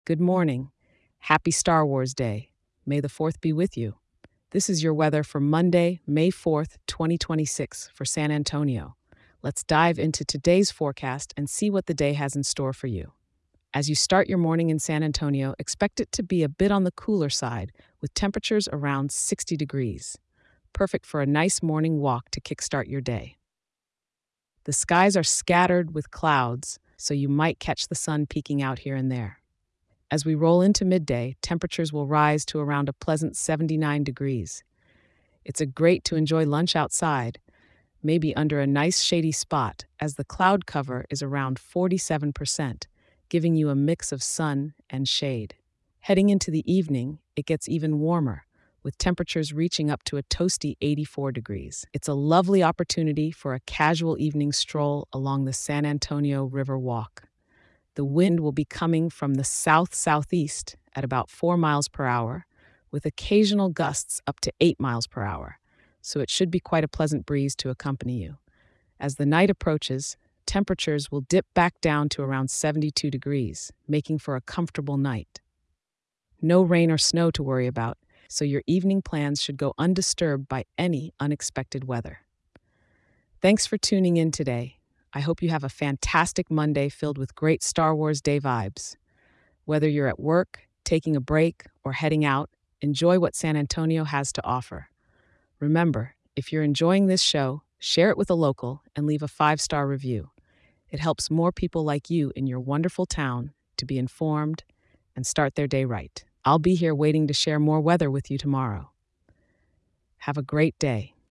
Good morning. Happy Star Wars Day. May the 4th be with you. This is your weather for Monday, May 4th, 2026, for San Antonio. Let's dive into today's forecast and see what the day has in store for you. As you start your morning in San Antonio, expect it to be a bit on the cooler side, with temperatures around 60 degrees. Perfect for a nice morning walk to kickstart your day. The skies are scattered with clouds, so you might catch the sun peeking out here and there. As we roll into midday, temperatures will rise to around a pleasant 79 degrees. It's a great to enjoy lunch outside, maybe under a nice shady spot, as the cloud cover is around 47%, giving you a mix of sun and shade. Heading into the evening, it gets even warmer, with temperatures reaching up to a toasty 84 degrees. It's a lovely opportunity for a casual evening stroll along the San Antonio River Walk. The wind will be coming from the south-southeast at about 4 miles per hour, with occasional gusts up to 8 miles per hour, so it should be quite a pleasant breeze to accompany you. As the night approaches, temperatures will dip back down to around 72 degrees, making for a comfortable night. No rain or snow to worry about, so your evening plans should go undisturbed by any unexpected weather. Thanks for tuning in today. I hope you have a fantastic Monday filled with great Star Wars Day vibes. Whether you're at work, taking a break, or heading out, enjoy what San Antonio has to offer. Remember, if you're enjoying this show, share it with a local and leave a 5-star review. It helps more people like you in your wonderful town to be informed and start their day right. I'll be here waiting to share more weather with you tomorrow. Have a great day.